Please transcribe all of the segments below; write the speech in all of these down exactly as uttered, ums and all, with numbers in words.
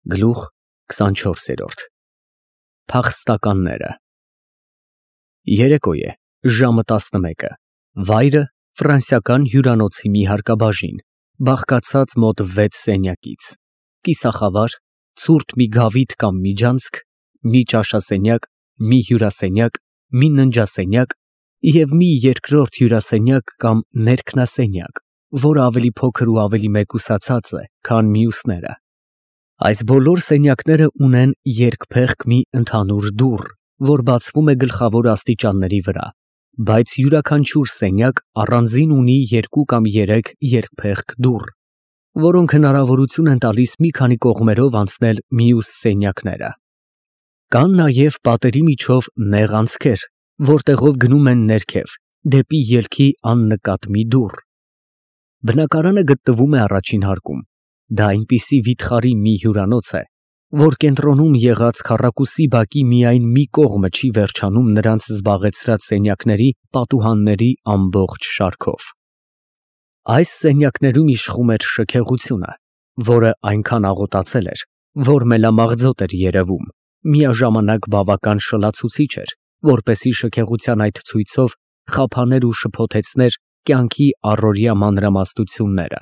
Գլուխ քսանչորսերորդ Փախստականները Երեկո է, ժամը տասնմեկը, վայրը ֆրանսիական հյուրանոցի մի հարկաբաժին, բաղկացած մոտ վեց սենյակից, կիսախավար, ցուրտ մի գավիթ կամ միջանցք, մի ճաշասենյակ, մի հյուրասենյակ, մի ննջասենյակ և մի երկրորդ հյուրասենյակ կամ ներքնասենյակ, որը ավելի փոքր ու ավելի մեկուսացած է, քան մյուսները։ Այս բոլոր սենյակները ունեն երկփեղկ մի ընդհանուր դուռ, որ բացվում է գլխավոր աստիճանների վրա, բայց յուրաքանչյուր սենյակ առանձին ունի երկու կամ երեք երկփեղկ դուռ, որոնք հնարավորություն են տալիս մի քանի կողմերով անցնել մյուս սենյակները։ Կան նաև պատերի միջով նեղ անցքեր, որտեղով գնում են ներքև, դեպի ելքի աննկատ մի դուռ։ Բնակարանը գտնվում է առաջին հարկում։ Դա այնպիսի վիթխարի մի հյուրանոց է, որ կենտրոնում եղած քառակուսի բակի միայն մի կողմը չի վերջանում նրանց զբաղեցրած սենյակների պատուհանների ամբողջ շարքով։ Այս սենյակներում իշխում էր շքեղությունը, որը այնքան աղոտացել էր, որ մելամաղձոտ էր երևում, միաժամանակ բավական շլացուցիչ էր, որպեսզի շքեղության այդ ցույցով խափաներ ու շփոթեցներ կյանքի առօրյա մանրամասնությունները։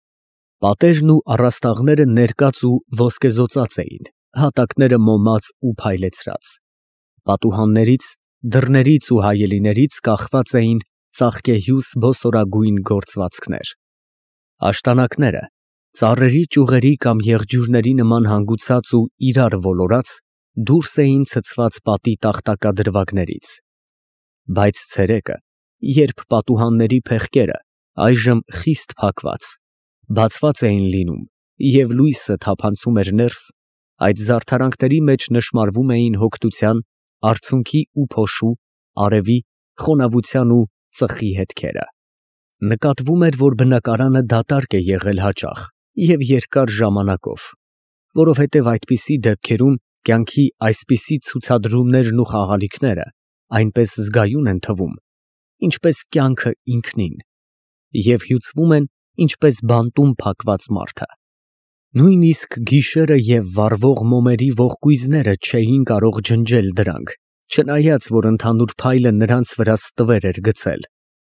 Պատերն ու առաստաղները ներկած ու ոսկեզօծած էին, հատակները մոմած ու փայլեցրած։ Պատուհաններից, դռներից ու հայելիներից կախված էին ծաղկեհյուս բոսորագույն գործվածքներ։ Աշտանակները, ծառերի ճյուղերի կամ եղջյուրների նման հանգուցած ու իրար ոլորած, դուրս էին ցցված պատի տախտակադրվագներից։ Բայց ցերեկը, երբ պատուհանների փեղկերը, այժմ խիստ փակված, բացված էին լինում և լույսը թափանցում էր ներս, այդ զարդարանքների մեջ նշմարվում էին հոգնության, արցունքի ու փոշու, արևի, խոնավության ու ծխի հետքերը։ Նկատվում էր, որ բնակարանը դատարկ է եղել հաճախ և երկար ժամանակով, որովհետև այդպիսի դեպքերում կյանքի այսպիսի ցուցադրումներն ու խաղալիքները այնպես զգայուն են թվում, ինչպես կյանքը ինքնին, և հյուծվում են, ինչպես բանտում փակված մարդը։ Նույնիսկ գիշերը և վառվող մոմերի ողկույզները չէին կարող ջնջել դրանք, չնայած որ ընդհանուր փայլը նրանց վրա ստվեր էր գցել։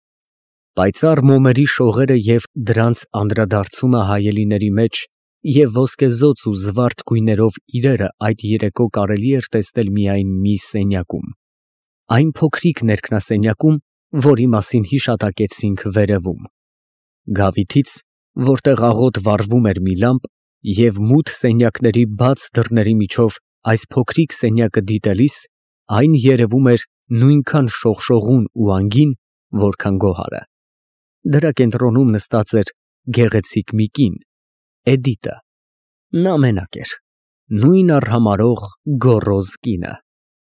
Պայծառ մոմերի շողերը և դրանց անդրադարձումը հայելիների մեջ և ոսկեզօծ ու զվարթ գույներով իրերը այդ երեկո կարելի էր տեսնել միայն մի սենյակում, այն փոքրիկ ներքնասենյակում, որի մասին հիշատակեցինք վերևում։ Գավիթից, որտեղ աղոտ վառվում էր մի լամպ, և մութ սենյակների բաց դռների միջով այս փոքրիկ սենյակը դիտելիս, այն երևում էր նույնքան շողշողուն ու անգին, որքան գոհարը։ Դրա կենտրոնում նստած էր գեղեցիկ մի կին, Էդիտը։ Նա մենակ էր, նույն արհամարհող գոռոզ կինը։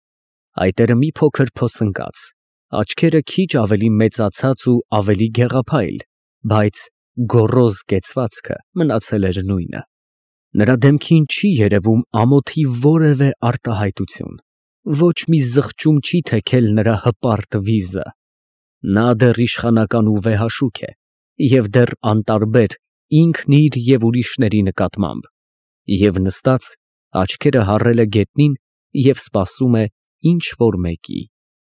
Այտերը մի փոքր փոսնկած, աչքերը քիչ ավելի մեծացած ու ավելի գեղափայլ, բայց գոռոզ կեցվածքը մնացել էր նույնը։ Նրա դեմքին չի երևում ամոթի որևէ արտահայտություն, ոչ մի զղջում չի թեքել նրա հպարտ վիզը։ Նա դեռ իշխանական ու վեհաշուք է և դեռ անտարբեր ինքն իր և ուրիշների նկատմամբ, և նստած, աչքերը հառել է գետնին և սպասում է ինչ֊որ մեկի։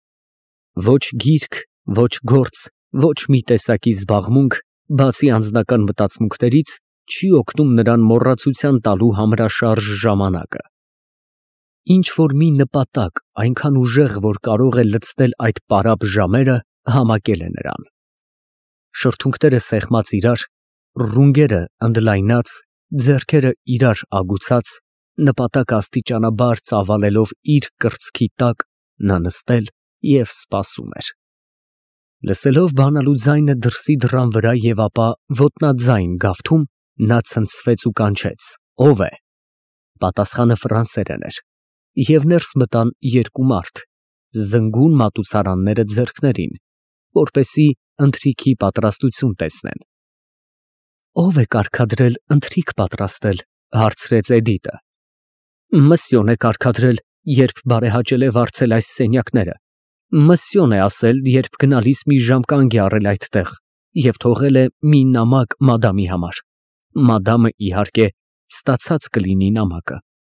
Ոչ գիրք, ոչ գործ, ոչ մի տեսակի զբաղմունք, բացի անձնական մտածմունքներից, չի օգնում նրան մոռացության տալու համրաշարժ ժամանակը։ Ինչ֊որ մի նպատակ այնքան ուժեղ, որ կարող է լցնել այդ պարապ ժամերը, համակել է նրան։ Շրթունքները սեղմած իրար, ռունգերը ընդլայնած, ձեռքերը իրար ագուցած, նպատակը աստիճանաբար ծավալելով իր կրծքի տակ, նա նստել և սպասում էր։ Լսելով բանալու ձայնը դրսի դռան վրա և ապա ոտնաձայն գավթում, նա ցնցվեց ու կանչեց. «Ո՞վ է»։ Պատասխանը ֆրանսերեն էր, և ներս մտան երկու մարդ, զնգուն մատուցարանները ձեռքներին, որպեսզի ընթրիքի պատրաստություն տեսնեն։ «Ո՞վ է կարգադրել ընթրիք պատրաստել», հարցրեց Էդիտը։ «Մսьոն է կարգադրել, երբ բարեհաճել է վարձել այս սենյակները, մսьոն է ասել, երբ գնալիս մի ժամ կանգ է առել այդտեղ և թողել է մի նամակ մադամի համար։ Մադամը, իհարկե, ստացած կլինի նամակը»։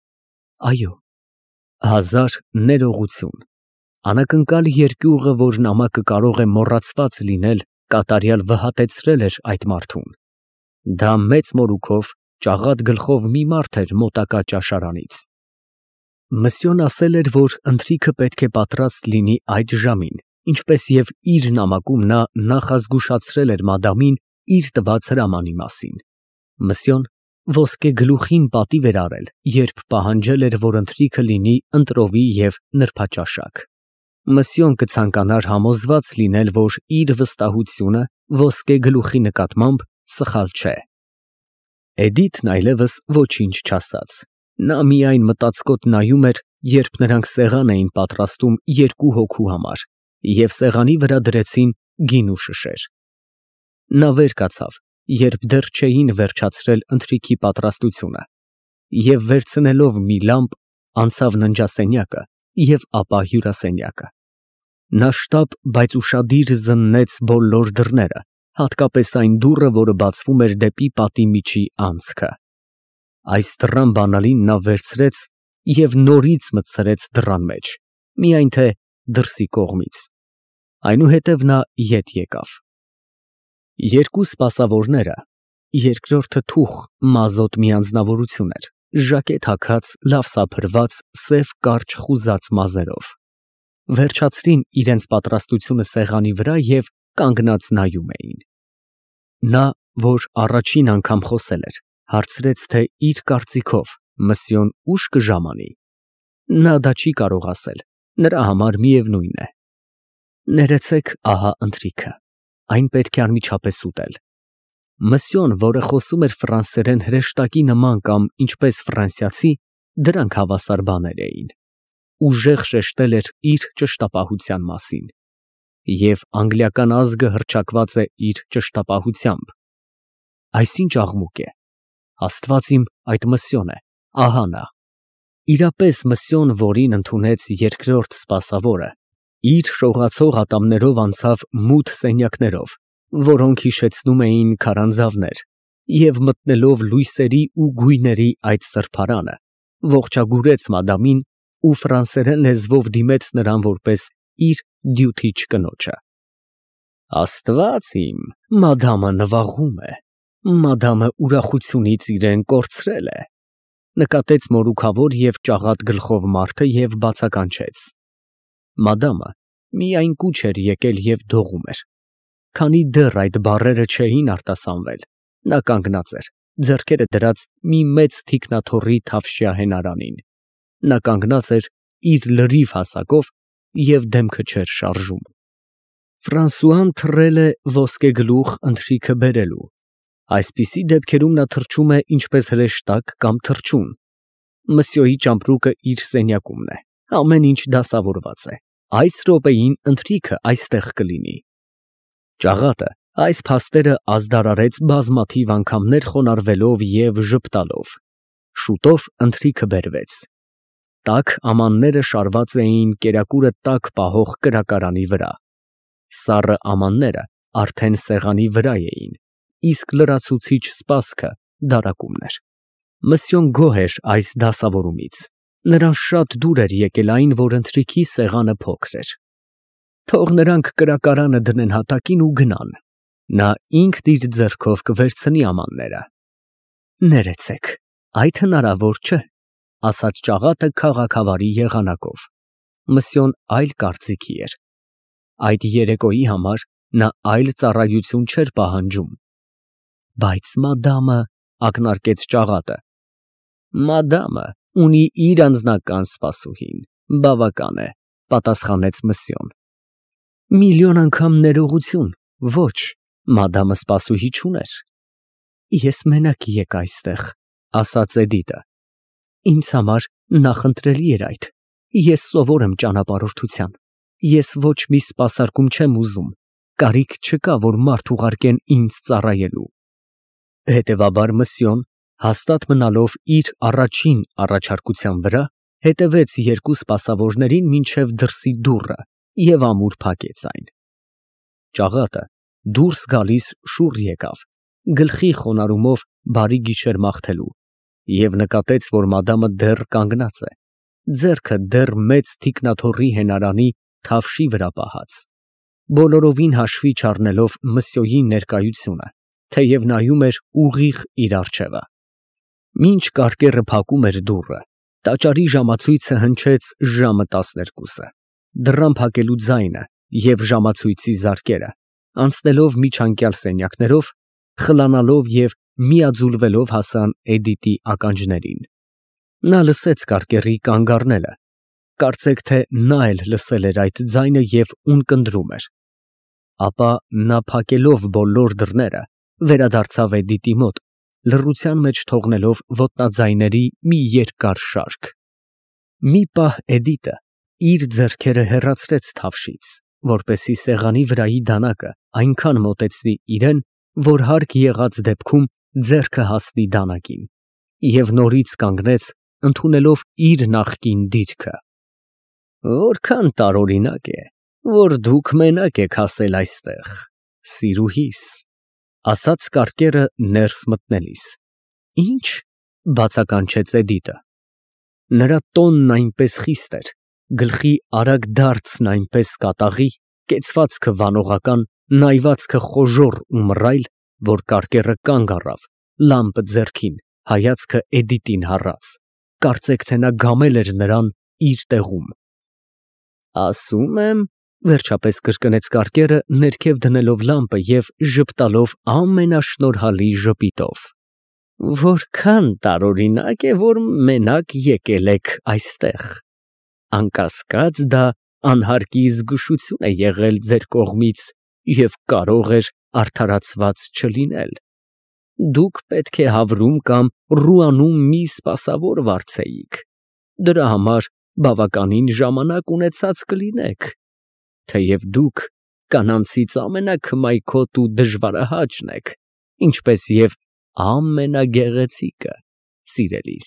Այո, հազար ներողություն։ Անակնկալ երկյուղը, որ նամակը կարող է մոռացված լինել, կատարյալ վհատեցրել էր այդ մարդուն։ Դա մեծ մորուքով, ճաղատ գլխով մի մարդ էր մոտակա ճաշարանից։ Մսьон ասել էր, որ ընթրիքը պետք է պատրաստ լինի այդ ժամին, ինչպես և իր նամակում նա նախազգուշացրել էր մադամին իր տված հրամանի մասին։ Մսьон ոսկե գլուխին պատիվ էր արել, երբ պահանջել էր, որ ընթրիքը լինի ընտրովի և նրբաճաշակ։ Մսьон կցանկանար համոզված լինել, որ իր վստահությունը ոսկե գլուխի նկատմամբ սխալ չէ։ Էդիթն այլևս ոչինչ չասաց։ Նա միայն մտածկոտ նայում էր, երբ նրանք սեղան էին պատրաստում երկու հոգու համար, և սեղանի վրա դրեցին գին ու շշեր։ Նա վեր կացավ, երբ դեռ չէին վերջացրել ընթրիքի պատրաստությունը, և վերցնելով մի լամպ, անցավ ննջասենյակը և ապա հյուրասենյակը։ Նա շտապ, բայց ուշադիր զննեց բոլոր դռները, հատկապես այն դուռը, որը բացվում էր դեպի պատի միջի անցքը։ Այս դռան բանալին նա վերցրեց և նորից մտցրեց դռան մեջ, միայն թե դրսի կողմից։ Այնուհետև նա ետ եկավ։ Երկու սպասավորները, երկրորդը թուխ, մազոտ մի անձնավորություն էր, ժակետ հագած, լավ սափրված, սև կարճ խուզած մազերով, վերջացրին իրենց պատրաստությունը սեղանի վրա և կանգնած նայում էին։ Նա, որ առաջին անգամ խոսել էր, հարցրեց, թե իր կարծիքով Մսьон ուշ կժամանի։ Նա դա չի կարող ասել, նրա համար միևնույն է։ Ներեցեք, ահա ընթրիքը, այն պետք է անմիջապես ուտել։ Մսьон, որը խոսում էր ֆրանսերեն հրեշտակի նման կամ ինչպես ֆրանսիացի, դրանք հավասար բաներ էին։ Ուժեղ շեշտել էր իր ճշտապահության մասին։ Եվ անգլիական ազգը հռչակված է իր ճշտապահությամբ։ Այսինչ աղմուկ է։ Աստված իմ, այդ Մսьон է, ահա նա։ Իրապես Մսьон, որին ընդունեց երկրորդ սպասավորը, իր շողացող ատամներով անցավ մութ սենյակներով, որոնք հիշեցնում էին քարանձավներ, և մտնելով լույսերի ու գույների այդ սրբարանը, ողջագուրեց մադամին ու ֆրանսերեն լեզվով դիմեց նրան որպես իր դյութիչ կնոջը։ Աստված իմ, մադամը նվաղում է, մադամը ուրախությունից իրեն կորցրել է, նկատեց մորուքավոր և ճաղատ գլխով մարդը և բացականչեց։ Մադամը միայն կուչ էր եկել և դողում էր։ Քանի դեռ այդ բառերը չէին արտասանվել, նա կանգնած էր, ձեռքերը դրած մի մեծ թիկնաթոռի թավշյա հենարանին։ Նա կանգնած էր իր լրիվ հասակով և դեմքը չէր շարժում։ Ֆրանսուան թռել է ոսկե գլուխ ընթրիքը բերելու։ Այսպիսի դեպքերում նա թռչում է ինչպես հրեշտակ կամ թռչուն։ Մսьоյի ճամպրուկը իր սենյակումն է, ամեն ինչ դասավորված է։ Այս րոպեին ընթրիքը այստեղ կլինի։ Ճաղատը այս փաստերը ազդարարեց բազմաթիվ անգամներ խոնարհվելով և ժպտալով։ Շուտով ընթրիքը բերվեց։ Տաք ամանները շարված էին կերակուրը տաք պահող կրակարանի վրա։ Սառը ամանները արդեն սեղանի վրա էին, իսկ լրացուցիչ սպասքը դարակումն էր։ Մսьон գոհ էր այս դասավորումից։ Նրան շատ դուր էր եկել այն, որ ընթրիքի սեղանը փոքր էր։ Թող նրանք կրակարանը դնեն հատակին ու գնան։ Նա ինքն իր ձեռքով կվերցնի ամանները։ Ներեցեք, այդ հնարավոր չէ, ասաց ճաղատը քաղաքավարի եղանակով։ Մսьон այլ կարծիքի էր։ Այդ երեկոյի համար նա այլ ծառայություն չէր պահանջում։ Բայց մադամը, ակնարկեց ճաղատը։ Մադամը ունի իր անձնական սպասուհին, բավական է, պատասխանեց Մսьон։ Միլիոն անգամ ներողություն, ոչ, մադամը սպասուհի չուներ։ Ես մենակ եկա այստեղ, ասաց Էդիտը։ Ինձ համար նախընտրելի էր այդ։ Ես սովոր եմ ճանապարհորդության։ Ես ոչ մի սպասարկում չեմ ուզում, կարիք չկա, որ մարդ ուղարկեն ինձ ծառայելու։ Հետևաբար Մսьон, հաստատ մնալով իր առաջին առաջարկության վրա, հետևեց երկու սպասավորներին մինչև դրսի դուռը և ամուր փակեց այն։ Ճաղատը դուրս գալիս շուռ եկավ, գլխի խոնարհումով բարի գիշեր մաղթելու, և նկատեց, որ մադամը դեռ կանգնած է, ձեռքը դեռ մեծ թիկնաթոռի հենարանի թավշի վրա պահած, բոլորովին հաշվի չառնելով Մըսյոյի ներկայությունը, թեև նայում էր ուղիղ իր առջևը։ Մինչ կարկեռը փակում էր դուռը, տաճարի ժամացույցը հնչեց ժամը տասներկուսը, դռան փակելու ձայնը և ժամացույցի զարկերը, անցնելով միջանկյալ սենյակներով, խլանալով և միաձուլվելով հասան Էդիտի ականջներին։ Նա լսեց կարկեռի կանգ առնելը, կարծեք թե նա էլ լսել էր այդ ձայնը և ունկնդրում էր։ Ապա նա փակելով բոլոր դռները, վերադարձավ Էդիտի մոտ, լռության մեջ թողնելով ոտնաձայների մի երկար շարք։ Մի պահ Էդիտը իր ձեռքերը հեռացրեց թավշից, որպեսզի սեղանի վրայի դանակը այնքան մոտեցնի իրեն, որ հարկ եղած դեպքում ձեռքը հասնի դանակին, և նորից կանգնեց, ընդունելով իր նախկին դիրքը։ «Որքան տարօրինակ է, որ դուք մենակ եք հասել այստեղ, սիրուհիս», ֊ ասաց կարկեռը ներս մտնելիս։ «Ի՞նչ», ֊ բացականչեց Էդիտը։ Նրա տոնն այնպես խիստ էր, գլխի արագ դարձն այնպես կատաղի, կեցվածքը վանողական, նայվածքը խոժոռ ու մռայլ, որ կարկեռը կանգ առավ, լամպը ձեռքին, հայացքը Էդիտին հառած, կարծեք թե նա գամել էր նրան իր տեղում։ «Ասում եմ, ֊ վերջապես կրկնեց կարկեռը, ներքև դնելով լամպը և ժպտալով ամենաշնորհալի ժպիտով, ֊ որքան տարօրինակ է, որ մենակ եկել եք այստեղ։ Անկասկած, դա անհարկի զգուշություն է եղել ձեր կողմից և կարող էր արդարացված չլինել։ Դուք պետք է Հավրում կամ Ռուանում մի սպասավոր վարձեիք, դրա համար բավականին ժամանակ ունեցած կլինեք, թեև դուք կանանցից ամենաքմայքոտ ու դժվարահաճն եք, ինչպես և ամենագեղեցիկը, սիրելիս»։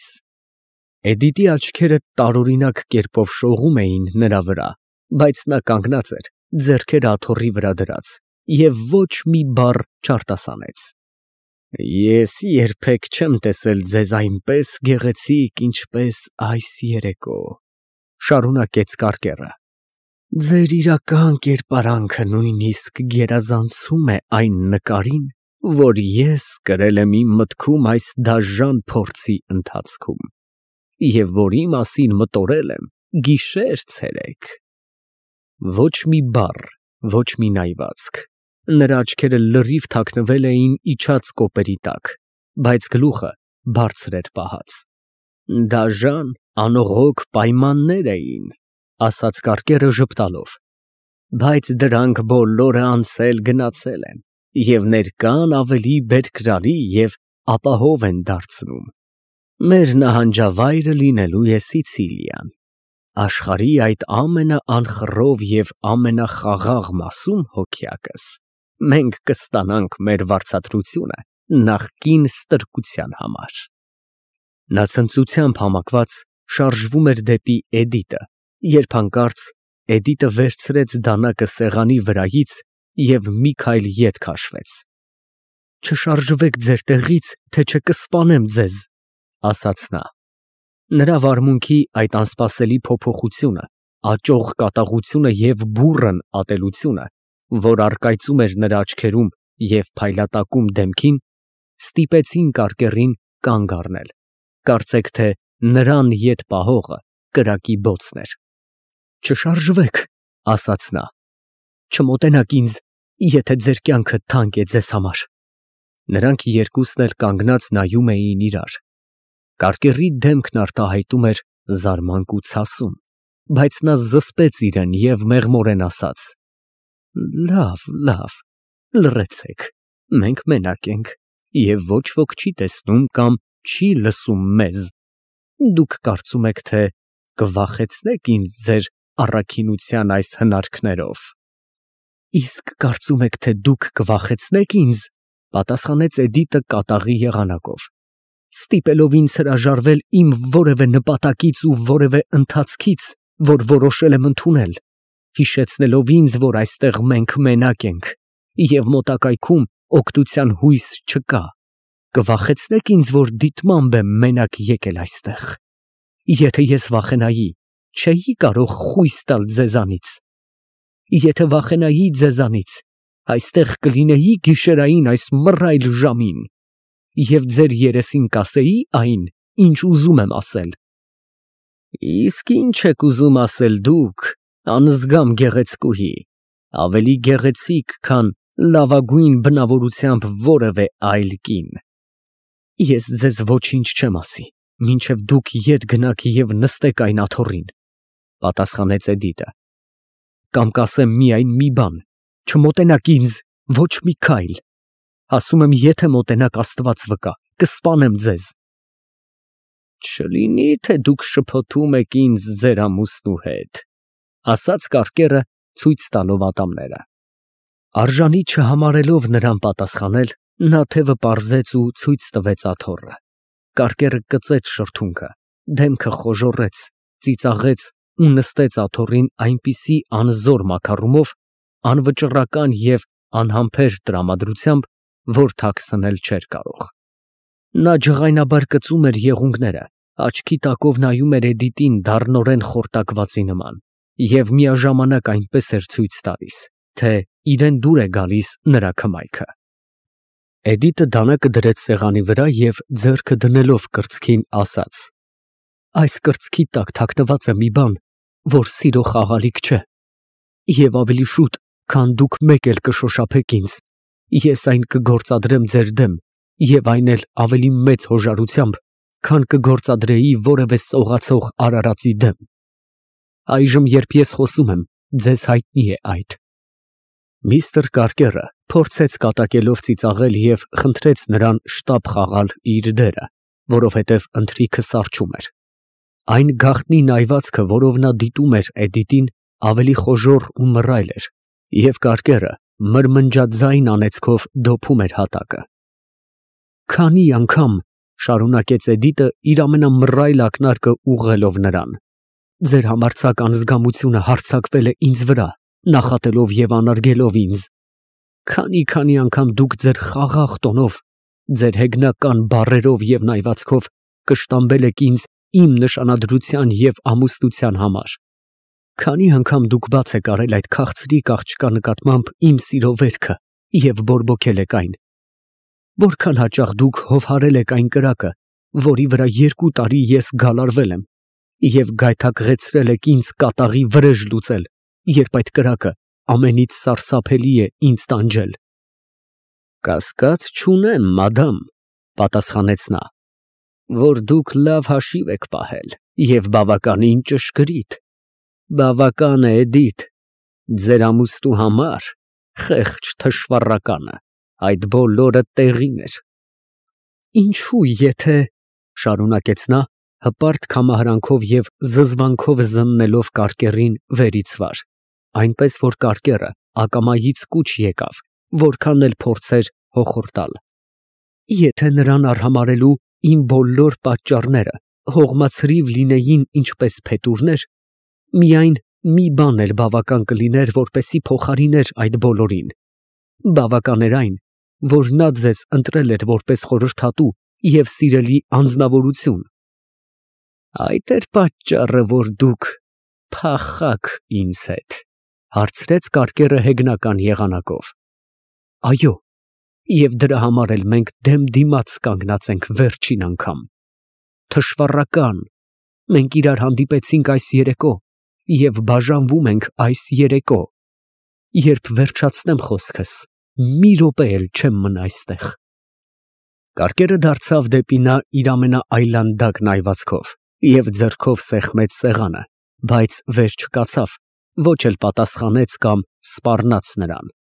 Էդիտի աչքերը տարօրինակ կերպով շողում էին նրա վրա, բայց նա կանգնած էր, ձեռքերը աթոռի վրա դրած, և ոչ մի բառ չարտասանեց։ «Ես երբեք չեմ տեսել ձեզ այնպես գեղեցիկ, ինչպես այս երեկո», ֊ շարունակեց կարկեռը։ «Ձեր իրական կերպարանքը նույնիսկ գերազանցում է այն նկարին, որ ես կրել եմ իմ մտքում այս դաժան փորձի ընթացքում, և որի մասին մտորել եմ գիշեր֊ցերեկ»։ Ոչ մի բառ, ոչ մի նայվածք, նրա աչքերը լրիվ թաքնվել էին իջած կոպերի տակ, բայց գլուխը բարձր էր պահած։ «Դաժան, անողոք պայմաններ էին, ֊ ասաց կարկեռը ժպտալով, ֊ բայց դրանք բոլորը անցել գնացել են և ներկան ավելի բերկրալի և ապահով են դարձնում։ Մեր նահանջավայրը լինելու է Սիցիլիան, աշխարհի այդ ամենաանխռով և ամենախաղաղ մասում, հոգյակս, մենք կստանանք մեր վարձատրությունը նախկին ստրկության համար»։ Նա ցնծությամբ համակված շարժվում էր դեպի Էդիտը, երբ հանկարծ Էդիտը վերցրեց դանակը սեղանի վրայից և մի քայլ ետ քաշվեց։ «Չշարժվեք ձեր տեղից, թե չէ կսպանեմ ձեզ», ֊ ասաց նա։ Նրա վարմունքի այդ անսպասելի փոփոխությունը, աճող կատաղությունը և բուռն ատելությունը, որ առկայծում էր նրա աչքերում և փայլատակում դեմքին, ստիպեցին կարկեռին կանգ առնել, կարծեք թե նրան ետ պահողը կրակի բոցն էր։ «Չշարժվեք», ֊ ասաց նա։ «Չմոտենաք ինձ, եթե ձեր կյանքը թանկ է ձեզ համար»։ Նրանք երկուսն էլ կանգնած նայում էին իրար։ Կարկեռի դեմքն արտահայտում էր զարմանք ու ցասում, բայց նա զսպեց իրեն և մեղմորեն ասաց. «Լավ, լավ, լռեցեք, մենք մենակ ենք, և ոչ ոք չի տեսնում կամ չի լսում մեզ։ Դուք կարծում եք, թե կվախեցնե՞ք ինձ ձեր առաքինության այս հնարքներով»։ «Իսկ կարծում եք, թե դուք կվախեցնե՞ք ինձ», ֊ պատասխանեց Էդիտը կատաղի եղանակով, «ստիպելով ինձ հրաժարվել իմ որևէ նպատակից ու որևէ ընթացքից, որ որոշել եմ ընդունել, հիշեցնելով ինձ, որ այստեղ մենք մենակ ենք և մոտակայքում օգնության հույս չկա։ Կվախեցնեք ինձ, որ դիտմամբ եմ մենակ եկել այստեղ։ Եթե ես վախենայի, չէի կարող խույս տալ ձեզանից։ Եթե վախենայի ձեզանից, այստեղ կլինեի գիշերային այս մռայլ ժամին, և ձեր երեսին կասեի այն, ինչ ուզում եմ ասել։ Իսկ ինչ եք ուզում ասել դուք, անզգամ գեղեցկուհի, ավելի գեղեցիկ, քան լավագույն բնավորությամբ որևէ այլ կին։ Ես ձեզ ոչինչ չեմ ասի, մինչև դուք ետ գնաք և նստեք այն աթոռին, պատասխանեց Էդիտը։ Կամ կասեմ միայն մի բան, չմոտենաք ինձ ոչ մի քայլ, ասում եմ, եթե մոտենաք, Աստված վկա, կսպանեմ ձեզ։ Չլինի թե դուք շփոթում եք ինձ ձեր ամուսնու հետ, ասաց կարկերը, ցույց տալով ատամները։ Արժանի չհամարելով նրան պատասխանել, նա թևը պարզեց ու ցույց տվեց աթոռը։ Կարկերը կծեց շրթունքը, դեմքը խոժոռեց, ծիծաղեց ու նստեց աթոռին այնպիսի անզոր մաքարումով, անվճռական և անհամբեր տրամադրությամբ, որ թաքցնել չէր կարող։ Նա ջղայնաբար կծում էր եղունգները, աչքի տակով նայում էր Էդիտին դառնորեն խորտակվածի նման և միաժամանակ այնպես էր ցույց տալիս, թե իրան դուր է գալիս նրա քմայքը։ Էդիտը դանակը դրեց սեղանի վրա և ձեռքը դնելով կրծքին ասաց. Այս կրծքի տակ թաքնված է մի բան, որ սիրո խաղալիք չէ, և ավելի շուտ, քան դուք մեկ էլ կշոշափեք ինձ, ես այն կգործադրեմ ձեր դեմ և այն էլ ավելի մեծ հոժարությամբ, քան կգործադրեի որևէ սողացող արարածի դեմ։ Այժմ, երբ ես խոսում եմ, ձեզ հայտնի է այդ։ Միստր Կարկերը փորձեց կատակելով ծիծաղել և խնդրեց նրան շտապ խաղալ իր դերը, որովհետև ընթրիքը սառչում էր։ Այն գաղտնի նայվածքը, որով նա դիտում էր Էդիտին, ավելի խոժոռ ու մռայլ էր, և Կարկերը մրմնջաձայն անեծքով դոփում էր հատակը։ Քանի անգամ, շարունակեց Էդիտը իր ամենամռայլ ակնարկը ուղղելով նրան, ձեր համարձակ անզգամությունը հարձակվել է ինձ վրա, նախատելով և անարգելով ինձ։ Քանի֊քանի անգամ դուք ձեր խաղաղ տոնով, ձեր հեգնական բառերով և նայվածքով կշտամբել եք ինձ իմ նշանադրության և ամուսնության համար։ Քանի անգամ դուք բաց եք արել այդ քաղցրիկ աղջկա նկատմամբ իմ սիրո վերքը և բորբոքել եք այն։ Որքան հաճախ դուք հովհարել եք այն կրակը, որի վրա երկու տարի ես գալարվել եմ, և գայթակղեցրել եք ինձ կատաղի վրեժ լուծել, երբ այդ կրակը ամենից սարսափելի է ինձ տանջել։ Կասկած չունեմ, մադամ, պատասխանեց նա, որ դուք լավ հաշիվ եք պահել և բավականին ճշգրիտ։ Բավական է, Էդիթ, ձեր ամուսնու համար, խեղճ թշվառականը, այդ բոլորը տեղին էր։ Ինչո՞ւ, եթե, շարունակեց նա, հպարտ կամահարանքով և զզվանքով զննելով կարկերին վերից վար, այնպես որ կարկերը ակամայից կուչ եկավ, որքան էլ փորձեր հոխորտալ։ Եթե նրան արհամարհելու իմ բոլոր պատճառները հողմացրիվ լինեին ինչպես փետուրներ, միայն մի բան էլ բավական կլիներ, որպեսզի փոխարիներ այդ բոլորին։ Բավական էր այն, որ նա ձեզ ընտրել էր որպես խորհրդատու և սիրելի անձնավորություն։ Այդ էր պատճառը, որ դուք փախաք ինձ հետ, հարցրեց կարկերը հեգնական եղանակով։ Այո, և դրա համար էլ մենք դեմ դիմաց կանգնած ենք վերջին անգամ։ Թշվառական, մենք իրար հանդիպեցինք այս երեկո և բաժանվում ենք այս երեկո։ Երբ վերջացնեմ խոսքս, մի րոպե էլ չեմ մնա այստեղ։ Կարկերը դարձավ դեպի նա իր ամենաայլանդակ նայվածքով և ձեռքով սեղմեց սեղանը, բայց վեր չկացավ, ոչ էլ պատասխանեց կամ սպառնաց նրան։